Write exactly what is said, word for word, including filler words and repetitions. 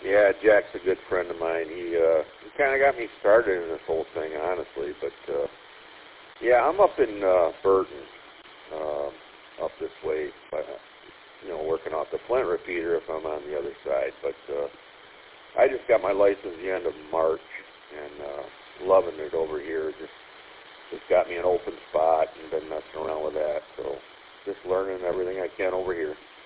Yeah, Jack's a good friend of mine. He uh, he kind of got me started in this whole thing, honestly. But uh, yeah, I'm up in uh, Burton, uh, up this way, but, you know, working off the Flint repeater if I'm on the other side. But uh, I just got my license the end of March, and uh, loving it over here. Just just got me an open spot and been messing around with that. So just learning everything I can over here.